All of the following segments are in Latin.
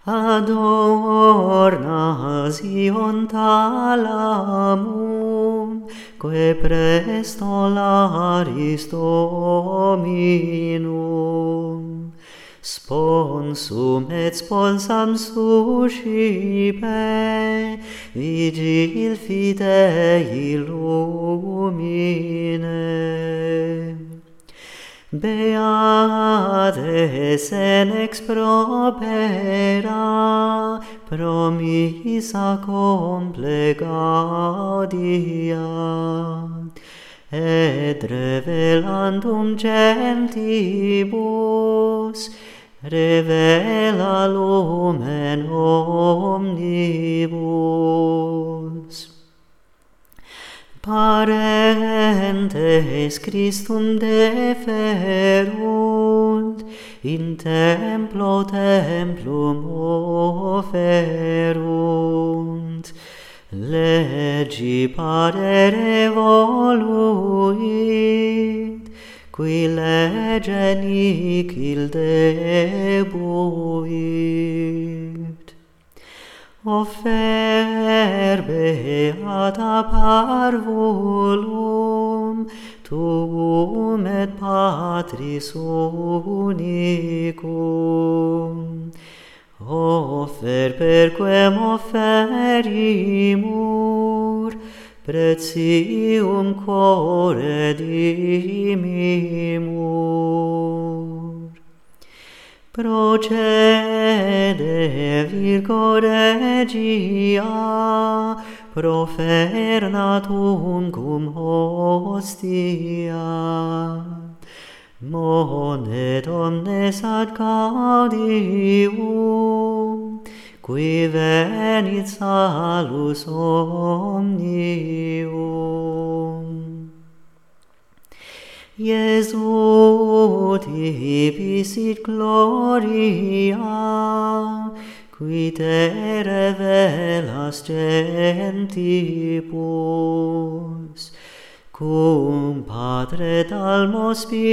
Adorna Zion talamum, que presto laris Dominum. Sponsum et sponsam suscipe, vigil fidei lumine. Beates en ex propera, promissa comple gaudia, et revelandum gentibus, revela lumen omnibus. Parentes Christum deferunt, in templo templum offerunt. Legi parere voluit, qui lege nihil debuit. Offer beata parvulum, tuum et Patris unicum. Offer perquem offerimur, pretium core dimimur. Procede Virgo Regia, profernatum cum hostia. Monet omnes ad gaudium, qui venit salus omnium. Iesu tibi sit gloria, qui te revelas gentibus, cum Patre Dalmo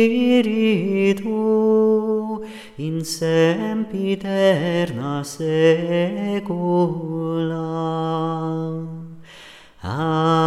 Spiritu, in sempiterna saecula. Amen.